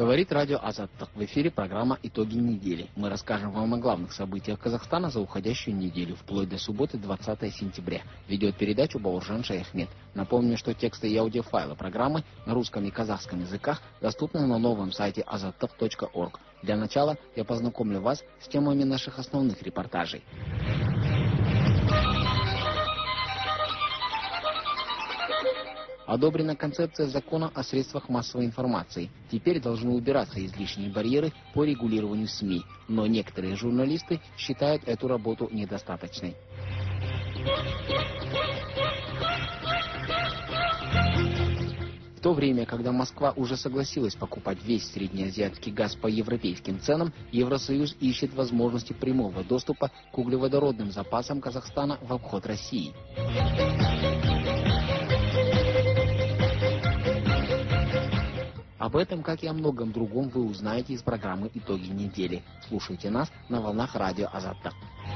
Говорит радио Азаттык. В эфире программа «Итоги недели». Мы расскажем вам о главных событиях Казахстана за уходящую неделю, вплоть до субботы 20 сентября. Ведет передачу Бауыржан Шаяхмет. Напомню, что тексты и аудиофайлы программы на русском и казахском языках доступны на новом сайте azattyk.org. Для начала я познакомлю вас с темами наших основных репортажей. Одобрена концепция закона о средствах массовой информации. Теперь должны убираться излишние барьеры по регулированию СМИ, но некоторые журналисты считают эту работу недостаточной. В то время, когда Москва уже согласилась покупать весь среднеазиатский газ по европейским ценам, Евросоюз ищет возможности прямого доступа к углеводородным запасам Казахстана в обход России. Об этом, как и о многом другом, вы узнаете из программы «Итоги недели». Слушайте нас на волнах радио Азаттык.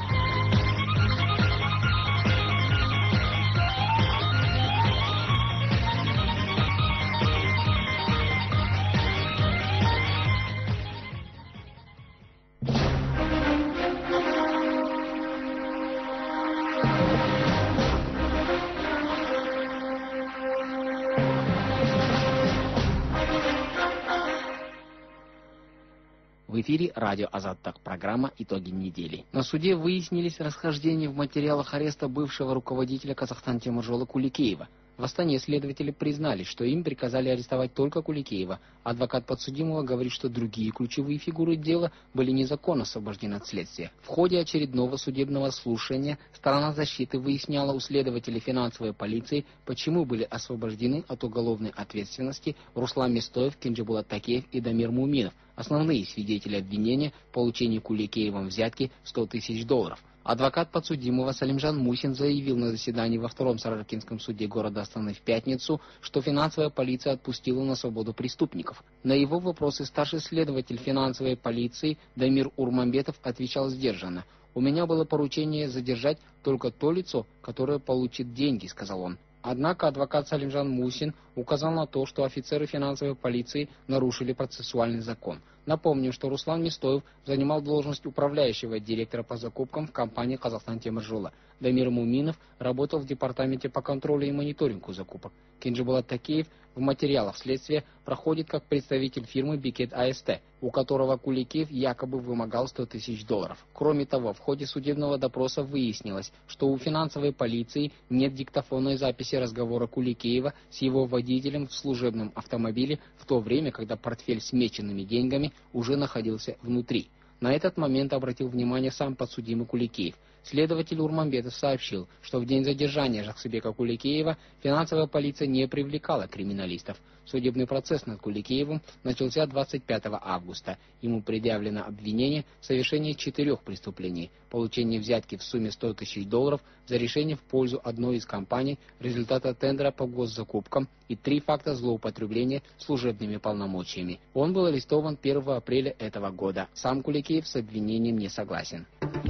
В эфире радио Азаттык, программа «Итоги недели». На суде выяснились расхождения в материалах ареста бывшего руководителя Казахстан-Темиржола Куликеева. В Астане следователи признали, что им приказали арестовать только Куликеева. Адвокат подсудимого говорит, что другие ключевые фигуры дела были незаконно освобождены от следствия. В ходе очередного судебного слушания сторона защиты выясняла у следователей финансовой полиции, почему были освобождены от уголовной ответственности Руслан Местоев, Кенджибулат Такеев и Дамир Муминов, основные свидетели обвинения в получении Куликеевым взятки $100 тысяч. Адвокат подсудимого Салимжан Мусин заявил на заседании во втором Саракинском суде города Астаны в пятницу, что финансовая полиция отпустила на свободу преступников. На его вопросы старший следователь финансовой полиции Дамир Урмамбетов отвечал сдержанно. «У меня было поручение задержать только то лицо, которое получит деньги», — сказал он. Однако адвокат Салимжан Мусин указал на то, что офицеры финансовой полиции нарушили процессуальный закон. Напомню, что Руслан Местоев занимал должность управляющего директора по закупкам в компании «Казахстан-Темиржола». Дамир Муминов работал в департаменте по контролю и мониторингу закупок. Кенджибулат Такеев в материалах следствия проходит как представитель фирмы «Бикет АСТ», у которого Куликеев якобы вымогал $100 тысяч. Кроме того, в ходе судебного допроса выяснилось, что у финансовой полиции нет диктофонной записи разговора Куликеева с его водителем в служебном автомобиле в то время, когда портфель с меченными деньгами уже находился внутри. На этот момент обратил внимание сам подсудимый Куликеев. Следователь Урмамбетов сообщил, что в день задержания Жаксыбека Куликеева финансовая полиция не привлекала криминалистов. Судебный процесс над Куликеевым начался 25 августа. Ему предъявлено обвинение в совершении 4 преступлений: получение взятки в сумме $100 тысяч за решение в пользу одной из компаний результата тендера по госзакупкам и 3 факта злоупотребления служебными полномочиями. Он был арестован 1 апреля этого года. Сам Куликеев с обвинением не согласен.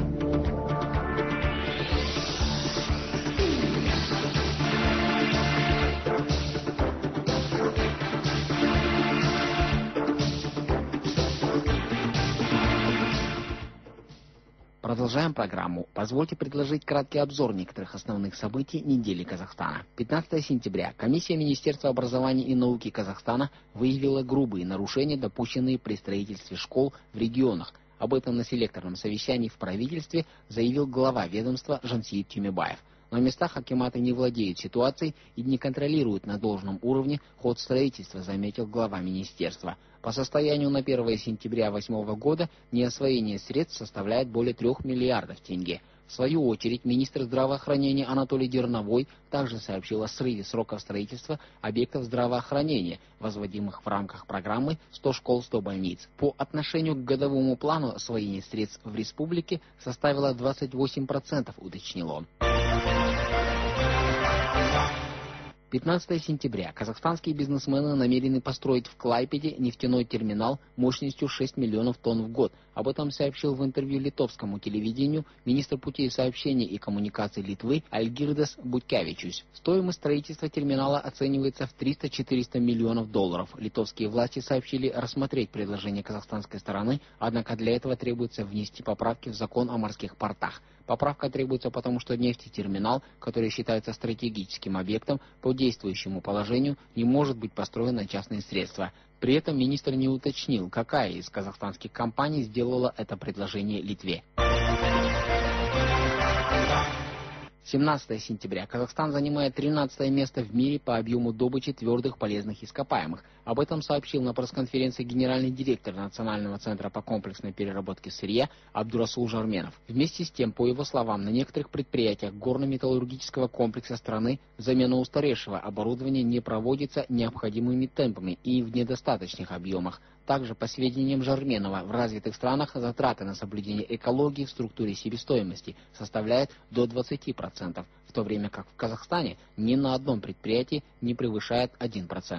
Продолжаем программу. Позвольте предложить краткий обзор некоторых основных событий недели Казахстана. 15 сентября. Комиссия Министерства образования и науки Казахстана выявила грубые нарушения, допущенные при строительстве школ в регионах. Об этом на селекторном совещании в правительстве заявил глава ведомства Жансиит Тюмебаев. На местах акиматы не владеют ситуацией и не контролируют на должном уровне ход строительства, заметил глава министерства. По состоянию на 1 сентября 2008 года неосвоение средств составляет более 3 миллиардов тенге. В свою очередь, министр здравоохранения Анатолий Дерновой также сообщил о срыве сроков строительства объектов здравоохранения, возводимых в рамках программы «100 школ, 100 больниц». По отношению к годовому плану освоение средств в республике составило 28%, уточнил он. 15 сентября. Казахстанские бизнесмены намерены построить в Клайпеде нефтяной терминал мощностью 6 миллионов тонн в год. Об этом сообщил в интервью литовскому телевидению министр путей сообщений и коммуникаций Литвы Альгирдас Буткевичус. Стоимость строительства терминала оценивается в 300-400 миллионов долларов. Литовские власти сообщили рассмотреть предложение казахстанской стороны, однако для этого требуется внести поправки в закон о морских портах. Поправка требуется потому, что нефтетерминал, который считается стратегическим объектом, по действующему положению не может быть построен на частные средства. При этом министр не уточнил, какая из казахстанских компаний сделала это предложение Литве. 17 сентября. Казахстан занимает 13 место в мире по объему добычи твердых полезных ископаемых. Об этом сообщил на пресс-конференции генеральный директор Национального центра по комплексной переработке сырья Абдурасул Жарменов. Вместе с тем, по его словам, на некоторых предприятиях горно-металлургического комплекса страны замена устаревшего оборудования не проводится необходимыми темпами и в недостаточных объемах. Также, по сведениям Жарменова, в развитых странах затраты на соблюдение экологии в структуре себестоимости составляют до 20%, в то время как в Казахстане ни на одном предприятии не превышает 1%.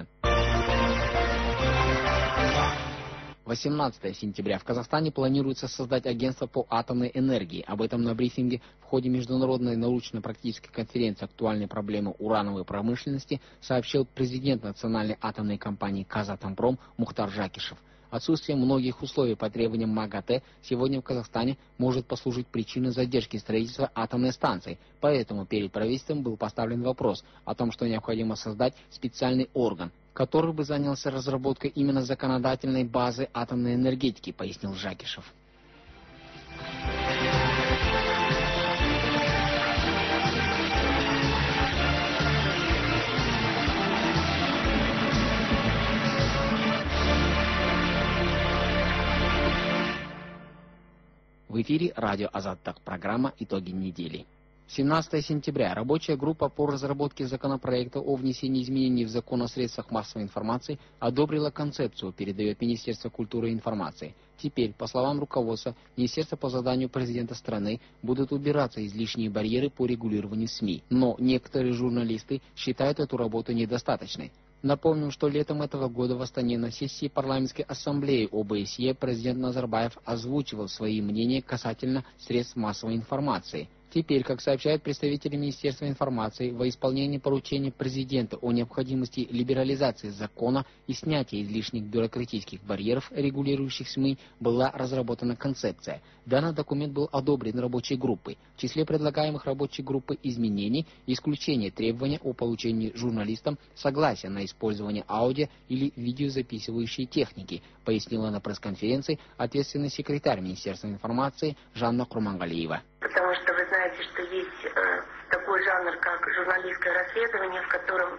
18 сентября. В Казахстане планируется создать агентство по атомной энергии. Об этом на брифинге в ходе международной научно-практической конференции «Актуальные проблемы урановой промышленности» сообщил президент национальной атомной компании «Казатомпром» Мухтар Жакишев. Отсутствие многих условий по требованиям МАГАТЭ сегодня в Казахстане может послужить причиной задержки строительства атомной станции. Поэтому перед правительством был поставлен вопрос о том, что необходимо создать специальный орган, который бы занялся разработкой именно законодательной базы атомной энергетики, пояснил Жакишев. В эфире радио Азаттак, программа «Итоги недели». 17 сентября. Рабочая группа по разработке законопроекта о внесении изменений в закон о средствах массовой информации одобрила концепцию, передает Министерство культуры и информации. Теперь, по словам руководства, Министерства по заданию президента страны будут убираться излишние барьеры по регулированию СМИ. Но некоторые журналисты считают эту работу недостаточной. Напомним, что летом этого года в Астане на сессии парламентской ассамблеи ОБСЕ президент Назарбаев озвучивал свои мнения касательно средств массовой информации. Теперь, как сообщают представители Министерства информации, во исполнение поручения президента о необходимости либерализации закона и снятия излишних бюрократических барьеров, регулирующих СМИ, была разработана концепция. Данный документ был одобрен рабочей группой. В числе предлагаемых рабочей группой изменений исключение требования о получении журналистам согласия на использование аудио или видеозаписывающей техники, пояснила на пресс-конференции ответственный секретарь Министерства информации Жанна Курмангалиева. Потому что вы знаете, что есть такой жанр, как журналистское расследование, в котором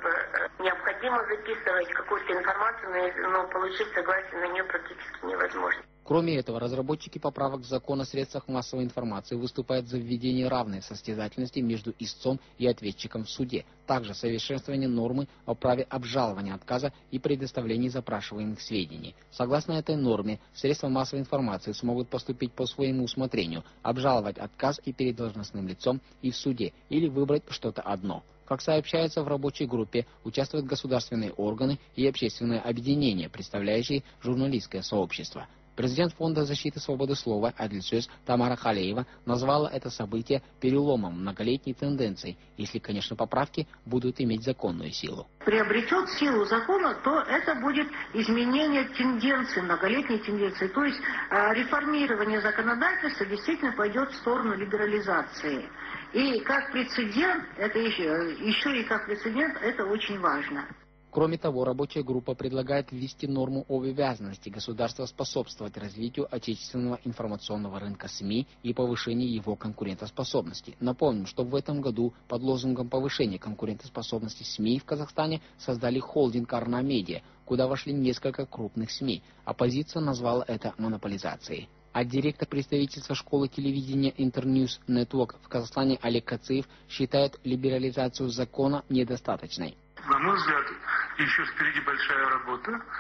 необходимо записывать какую-то информацию, но получить согласие на нее практически невозможно. Кроме этого, разработчики поправок в закон о средствах массовой информации выступают за введение равной состязательности между истцом и ответчиком в суде. Также совершенствование нормы о праве обжалования отказа и предоставления запрашиваемых сведений. Согласно этой норме, средства массовой информации смогут поступить по своему усмотрению, обжаловать отказ и перед должностным лицом, и в суде, или выбрать что-то одно. Как сообщается, в рабочей группе участвуют государственные органы и общественные объединения, представляющие журналистское сообщество. Президент Фонда защиты свободы слова Адильсөз Тамара Халеева назвала это событие переломом многолетней тенденции, если, конечно, поправки будут иметь законную силу. Приобретет силу закона, то это будет изменение тенденции, многолетней тенденции. То есть реформирование законодательства действительно пойдет в сторону либерализации. И как прецедент, это еще и как прецедент, это очень важно. Кроме того, рабочая группа предлагает ввести норму об обязанности государства способствовать развитию отечественного информационного рынка СМИ и повышению его конкурентоспособности. Напомним, что в этом году под лозунгом повышения конкурентоспособности СМИ в Казахстане создали холдинг «Арна Медиа», куда вошли несколько крупных СМИ. Оппозиция назвала это монополизацией. А директор представительства школы телевидения Интерньюз Нетворк в Казахстане Олег Кациев считает либерализацию закона недостаточной. На мой взгляд, еще впереди большая работа.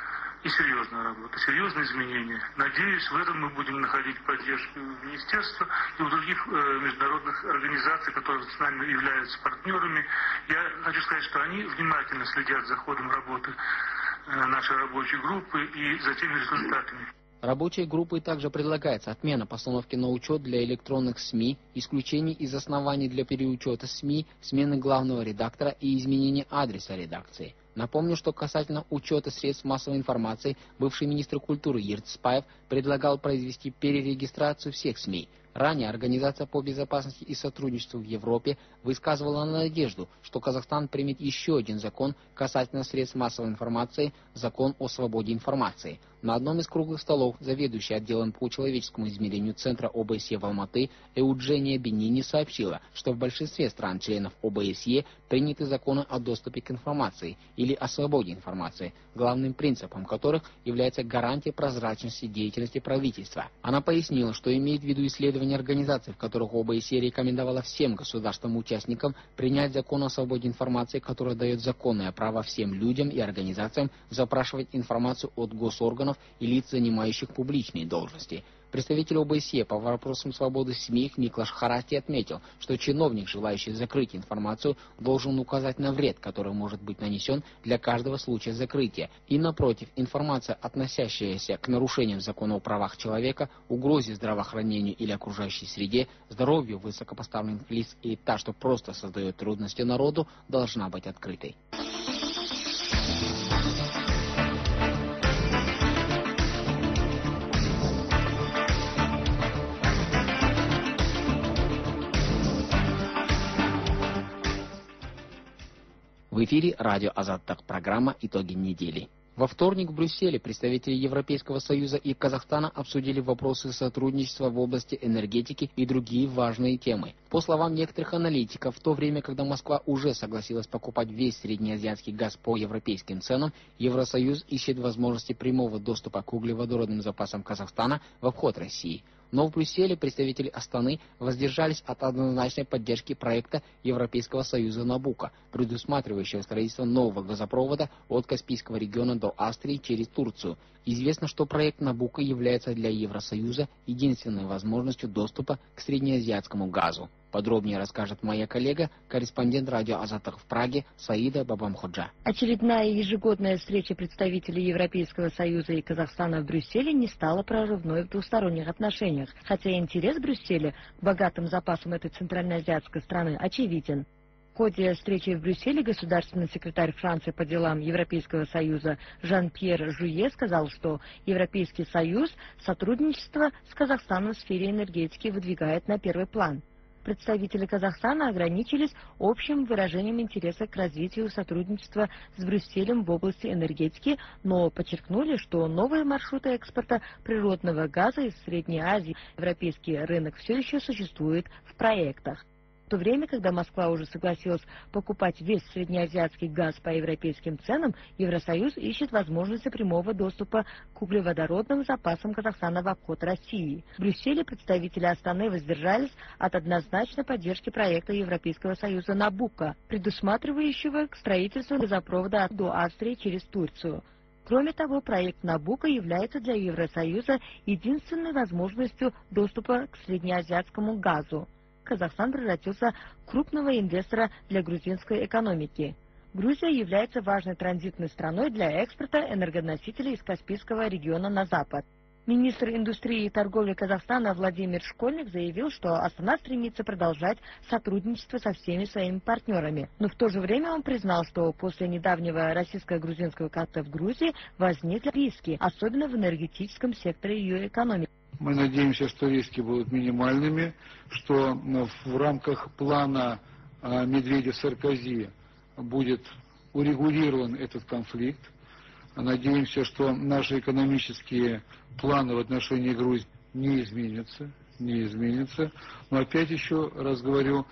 и серьезная работа, серьезные изменения. Надеюсь, в этом мы будем находить поддержку у министерства и у других международных организаций, которые с нами являются партнерами. Я хочу сказать, что они внимательно следят за ходом работы нашей рабочей группы и за теми результатами. Рабочей группой также предлагается отмена постановки на учет для электронных СМИ, исключение из оснований для переучета СМИ, смены главного редактора и изменение адреса редакции. Напомню, что касательно учета средств массовой информации, бывший министр культуры Ерцпаев предлагал произвести перерегистрацию всех СМИ. Ранее Организация по безопасности и сотрудничеству в Европе высказывала надежду, что Казахстан примет еще один закон касательно средств массовой информации – закон о свободе информации. На одном из круглых столов заведующий отделом по человеческому измерению Центра ОБСЕ в Алматы Эуджения Бенини сообщила, что в большинстве стран-членов ОБСЕ приняты законы о доступе к информации или о свободе информации, главным принципом которых является гарантия прозрачности деятельности правительства. Она пояснила, что имеет в виду исследования организаций, в которых ОБСЕ рекомендовала всем государствам-участникам принять закон о свободе информации, который дает законное право всем людям и организациям запрашивать информацию от госорганов и лиц, занимающих публичные должности. Представитель ОБСЕ по вопросам свободы СМИ Никлаш Харасти отметил, что чиновник, желающий закрыть информацию, должен указать на вред, который может быть нанесен для каждого случая закрытия. И напротив, информация, относящаяся к нарушениям закона о правах человека, угрозе здравоохранению или окружающей среде, здоровью высокопоставленных лиц и та, что просто создает трудности народу, должна быть открытой. В эфире радио Азаттак, программа «Итоги недели». Во вторник в Брюсселе представители Европейского Союза и Казахстана обсудили вопросы сотрудничества в области энергетики и другие важные темы. По словам некоторых аналитиков, в то время, когда Москва уже согласилась покупать весь среднеазиатский газ по европейским ценам, Евросоюз ищет возможности прямого доступа к углеводородным запасам Казахстана в обход России. Но в Брюсселе представители Астаны воздержались от однозначной поддержки проекта Европейского Союза «Набуко», предусматривающего строительство нового газопровода от Каспийского региона до Австрии через Турцию. Известно, что проект «Набуко» является для Евросоюза единственной возможностью доступа к среднеазиатскому газу. Подробнее расскажет моя коллега, корреспондент радио Азаттак в Праге Саида Бабамходжа. Очередная ежегодная встреча представителей Европейского Союза и Казахстана в Брюсселе не стала прорывной в двусторонних отношениях, хотя интерес Брюсселя к богатым запасам этой центральноазиатской страны очевиден. В ходе встречи в Брюсселе государственный секретарь Франции по делам Европейского Союза Жан-Пьер Жуе сказал, что Европейский Союз сотрудничество с Казахстаном в сфере энергетики выдвигает на первый план. Представители Казахстана ограничились общим выражением интереса к развитию сотрудничества с Брюсселем в области энергетики, но подчеркнули, что новые маршруты экспорта природного газа из Средней Азии на европейский рынок все еще существуют в проектах. В то время, когда Москва уже согласилась покупать весь среднеазиатский газ по европейским ценам, Евросоюз ищет возможности прямого доступа к углеводородным запасам Казахстана в обход России. В Брюсселе представители Астаны воздержались от однозначной поддержки проекта Европейского Союза «Набуко», предусматривающего строительство газопровода до Австрии через Турцию. Кроме того, проект «Набуко» является для Евросоюза единственной возможностью доступа к среднеазиатскому газу. Казахстан превратился в крупного инвестора для грузинской экономики. Грузия является важной транзитной страной для экспорта энергоносителей из Каспийского региона на запад. Министр индустрии и торговли Казахстана Владимир Школьник заявил, что Астана стремится продолжать сотрудничество со всеми своими партнерами. Но в то же время он признал, что после недавнего российско-грузинского конфликта в Грузии возникли риски, особенно в энергетическом секторе ее экономики. Мы надеемся, что риски будут минимальными, что в рамках плана Медведев-Саркози будет урегулирован этот конфликт. Надеемся, что наши экономические планы в отношении Грузии не изменятся. Но опять еще раз говорю,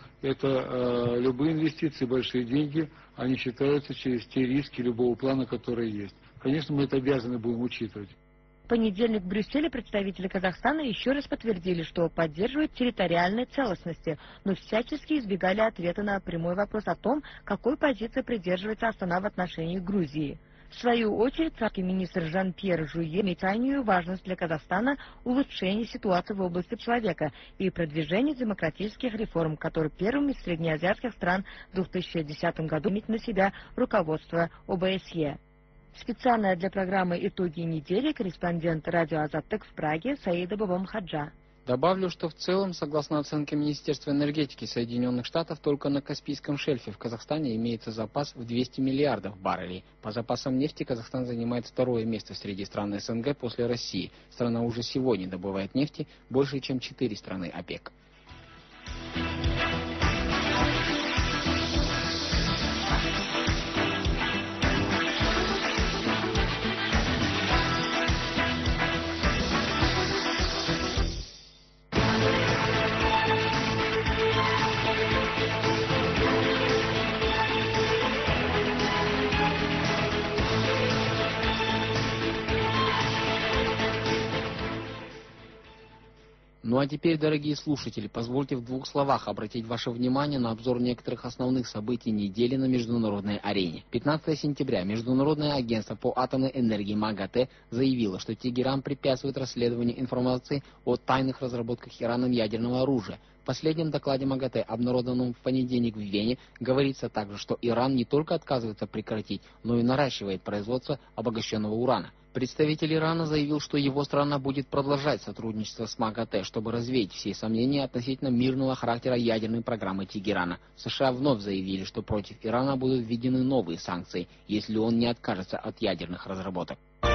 это любые инвестиции, большие деньги, они считаются через те риски любого плана, который есть. Конечно, мы это обязаны будем учитывать. В понедельник в Брюсселе представители Казахстана еще раз подтвердили, что поддерживают территориальной целостности, но всячески избегали ответа на прямой вопрос о том, какой позиции придерживается Астана в отношении Грузии. В свою очередь, царский министр Жан-Пьер Жуе отметил важность для Казахстана улучшения ситуации в области человека и продвижения демократических реформ, которые первым из среднеазиатских стран в 2010 году взяли на себя руководство ОБСЕ. Специально для программы «Итоги недели» корреспондент радио «Азаттык» в Праге Саида Бабамхаджа. Добавлю, что в целом, согласно оценке Министерства энергетики Соединенных Штатов, только на Каспийском шельфе в Казахстане имеется запас в 200 миллиардов баррелей. По запасам нефти Казахстан занимает второе место среди стран СНГ после России. Страна уже сегодня добывает нефти больше, чем 4 страны ОПЕК. Ну а теперь, дорогие слушатели, позвольте в 2 словах обратить ваше внимание на обзор некоторых основных событий недели на международной арене. 15 сентября Международное агентство по атомной энергии МАГАТЭ заявило, что Тегеран препятствует расследованию информации о тайных разработках Ираном ядерного оружия. В последнем докладе МАГАТЭ, обнародованном в понедельник в Вене, говорится также, что Иран не только отказывается прекратить, но и наращивает производство обогащенного урана. Представитель Ирана заявил, что его страна будет продолжать сотрудничество с МАГАТЭ, чтобы развеять все сомнения относительно мирного характера ядерной программы Тегерана. США вновь заявили, что против Ирана будут введены новые санкции, если он не откажется от ядерных разработок.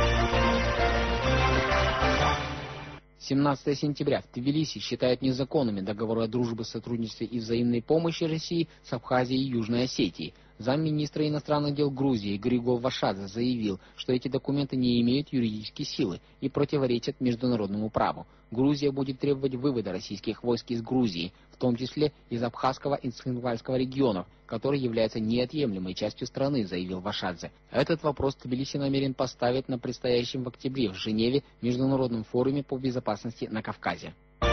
17 сентября в Тбилиси считают незаконными договоры о дружбе, сотрудничестве и взаимной помощи России с Абхазией и Южной Осетией. Замминистра иностранных дел Грузии Григол Вашадзе заявил, что эти документы не имеют юридической силы и противоречат международному праву. Грузия будет требовать вывода российских войск из Грузии, в том числе из Абхазского и Цхинвальского регионов, который является неотъемлемой частью страны, заявил Вашадзе. Этот вопрос Тбилиси намерен поставить на предстоящем в октябре в Женеве Международном форуме по безопасности на Кавказе.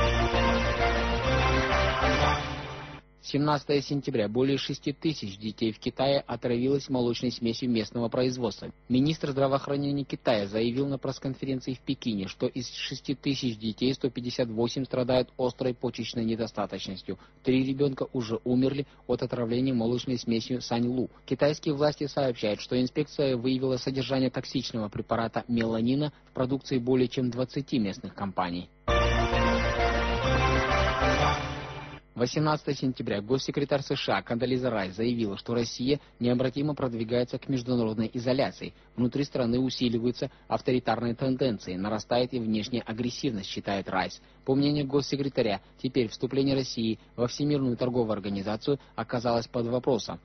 17 сентября более 6 тысяч детей в Китае отравилось молочной смесью местного производства. Министр здравоохранения Китая заявил на пресс-конференции в Пекине, что из 6 тысяч детей 158 страдают острой почечной недостаточностью. 3 ребенка уже умерли от отравления молочной смесью Саньлу. Китайские власти сообщают, что инспекция выявила содержание токсичного препарата меланина в продукции более чем 20 местных компаний. 18 сентября госсекретарь США Кондолиза Райс заявила, что Россия необратимо продвигается к международной изоляции. Внутри страны усиливаются авторитарные тенденции, нарастает и внешняя агрессивность, считает Райс. По мнению госсекретаря, теперь вступление России во Всемирную торговую организацию оказалось под вопросом.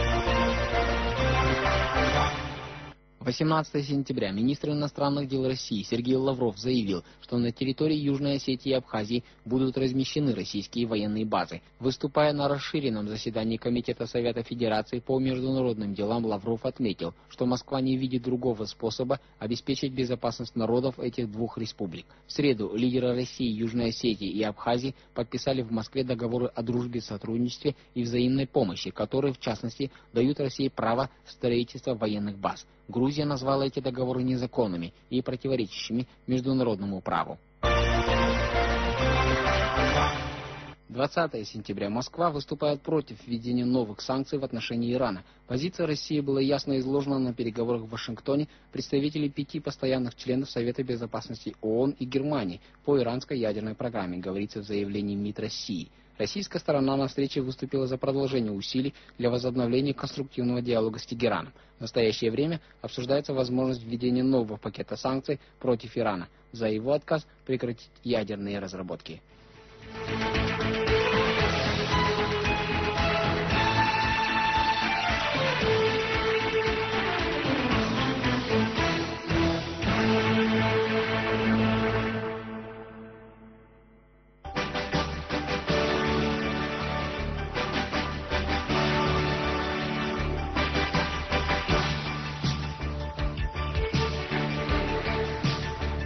18 сентября министр иностранных дел России Сергей Лавров заявил, что на территории Южной Осетии и Абхазии будут размещены российские военные базы. Выступая на расширенном заседании Комитета Совета Федерации по международным делам, Лавров отметил, что Москва не видит другого способа обеспечить безопасность народов этих двух республик. В среду лидеры России, Южной Осетии и Абхазии подписали в Москве договоры о дружбе, сотрудничестве и взаимной помощи, которые, в частности, дают России право строительства военных баз. Грузия назвала эти договоры незаконными и противоречащими международному праву. 20 сентября Москва выступает против введения новых санкций в отношении Ирана. Позиция России была ясно изложена на переговорах в Вашингтоне представителей 5 постоянных членов Совета Безопасности ООН и Германии по иранской ядерной программе, говорится в заявлении МИД России. Российская сторона на встрече выступила за продолжение усилий для возобновления конструктивного диалога с Тегераном. В настоящее время обсуждается возможность введения нового пакета санкций против Ирана за его отказ прекратить ядерные разработки.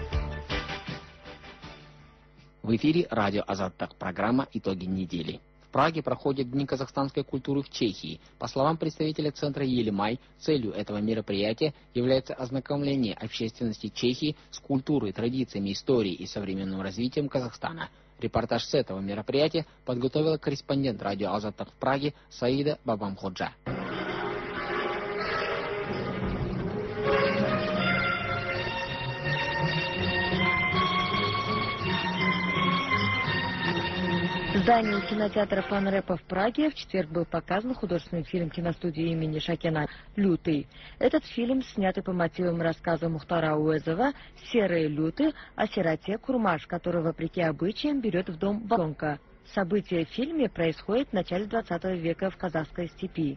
В эфире радио Азаттык, программа «Итоги недели». Праге проходят Дни казахстанской культуры в Чехии. По словам представителя центра Елимай, целью этого мероприятия является ознакомление общественности Чехии с культурой, традициями, историей и современным развитием Казахстана. Репортаж с этого мероприятия подготовила корреспондент радио Азаттык в Праге Саида Бабамходжа. В здании кинотеатра Панрепа в Праге в четверг был показан художественный фильм киностудии имени Шакена «Лютый». Этот фильм, снятый по мотивам рассказа Мухтара Уэзова «Серые люты» о сироте Курмаш, который, вопреки обычаям, берет в дом волонка. События в фильме происходят в начале 20 века в казахской степи.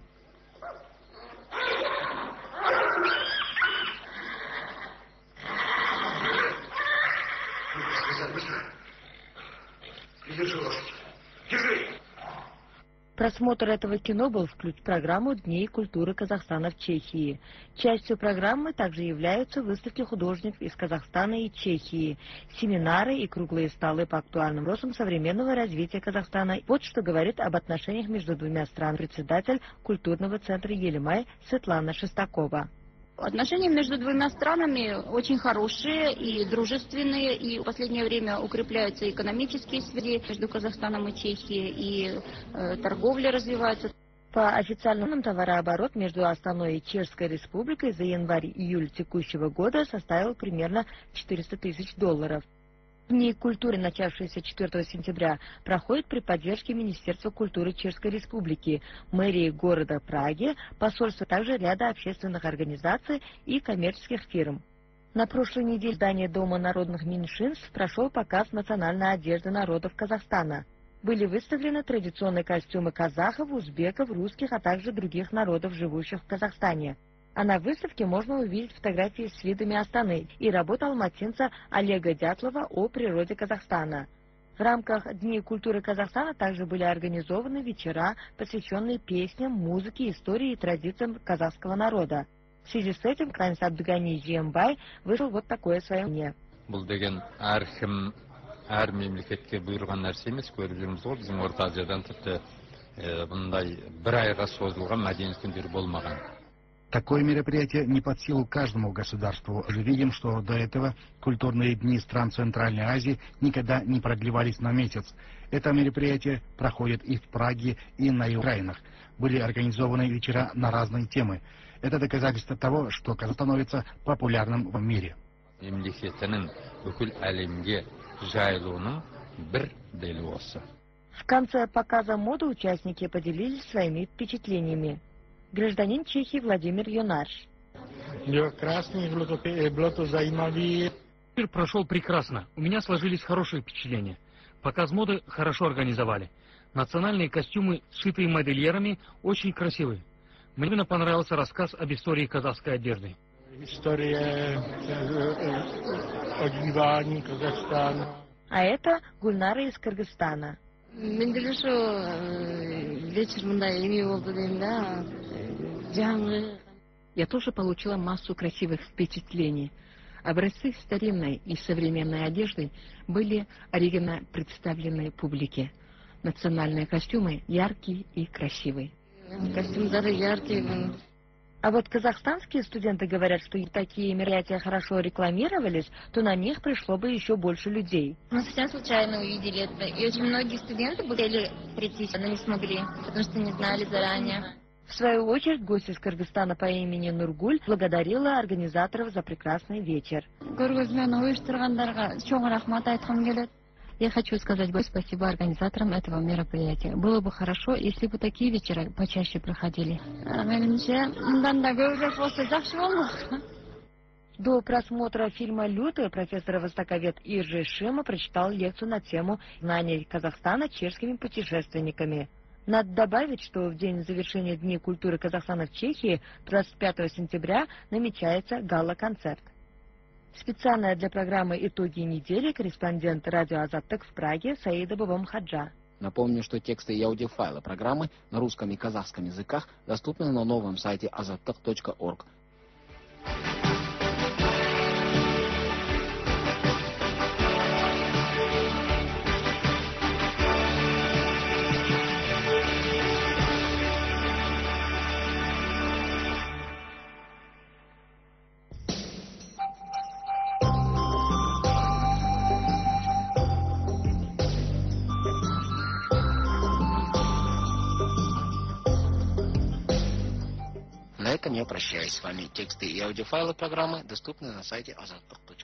Просмотр этого кино был включен в программу Дней культуры Казахстана в Чехии. Частью программы также являются выставки художников из Казахстана и Чехии, семинары и круглые столы по актуальным вопросам современного развития Казахстана. Вот что говорит об отношениях между двумя странами председатель культурного центра Елимай Светлана Шестакова. Отношения между двумя странами очень хорошие и дружественные, и в последнее время укрепляются экономические связи между Казахстаном и Чехией, и торговля развивается. По официальным данным, товарооборот между Астаной и Чешской Республикой за январь-июль текущего года составил примерно $400 000. Дни культуры, начавшиеся 4 сентября, проходят при поддержке Министерства культуры Чешской Республики, мэрии города Праги, посольства, также ряда общественных организаций и коммерческих фирм. На прошлой неделе в здании Дома народных меньшинств прошел показ национальной одежды народов Казахстана. Были выставлены традиционные костюмы казахов, узбеков, русских, а также других народов, живущих в Казахстане. А на выставке можно увидеть фотографии с видами Астаны и работу алматинца Олега Дятлова о природе Казахстана. В рамках Дней культуры Казахстана также были организованы вечера, посвященные песням, музыке, истории и традициям казахского народа. В связи с этим Канис Абдугани Жиембай вышел вот такое свое мнение. Такое мероприятие не под силу каждому государству. Мы видим, что до этого культурные дни стран Центральной Азии никогда не продлевались на месяц. Это мероприятие проходит и в Праге, и на Украинах. Были организованы вечера на разные темы. Это доказательство того, что Казахстан становится популярным в мире. В конце показа моды участники поделились своими впечатлениями. Гражданин Чехии Владимир Юнаш. Мир прошел прекрасно. У меня сложились хорошие впечатления. Показ моды хорошо организовали. Национальные костюмы, сшитые модельерами, очень красивые. Мне понравился рассказ об истории казахской одежды. История одевания Казахстана. А это Гульнара из Кыргызстана. Я тоже получила массу красивых впечатлений. Образцы старинной и современной одежды были оригинально представлены публике. Национальные костюмы яркие и красивые. Костюмы яркие. А вот казахстанские студенты говорят, что и такие мероприятия хорошо рекламировались, то на них пришло бы еще больше людей. Мы совсем случайно увидели это, и очень многие студенты хотели прийти, но не смогли, потому что не знали заранее. В свою очередь, гость из Кыргызстана по имени Нургуль благодарила организаторов за прекрасный вечер. Я хочу сказать спасибо организаторам этого мероприятия. Было бы хорошо, если бы такие вечера почаще проходили. До просмотра фильма «Лютый» профессор-востоковед Иржи Шима прочитал лекцию на тему «Знания Казахстана чешскими путешественниками». Надо добавить, что в день завершения Дней культуры Казахстана в Чехии, 25 сентября, намечается гала-концерт. Специально для программы «Итоги недели» корреспондент радио Азаттык в Праге Саида Бабамходжа. Напомню, что тексты и аудиофайлы программы на русском и казахском языках доступны на новом сайте azattyk.org. не прощаюсь с вами. Тексты и аудиофайлы программы доступны на сайте Азат.ру.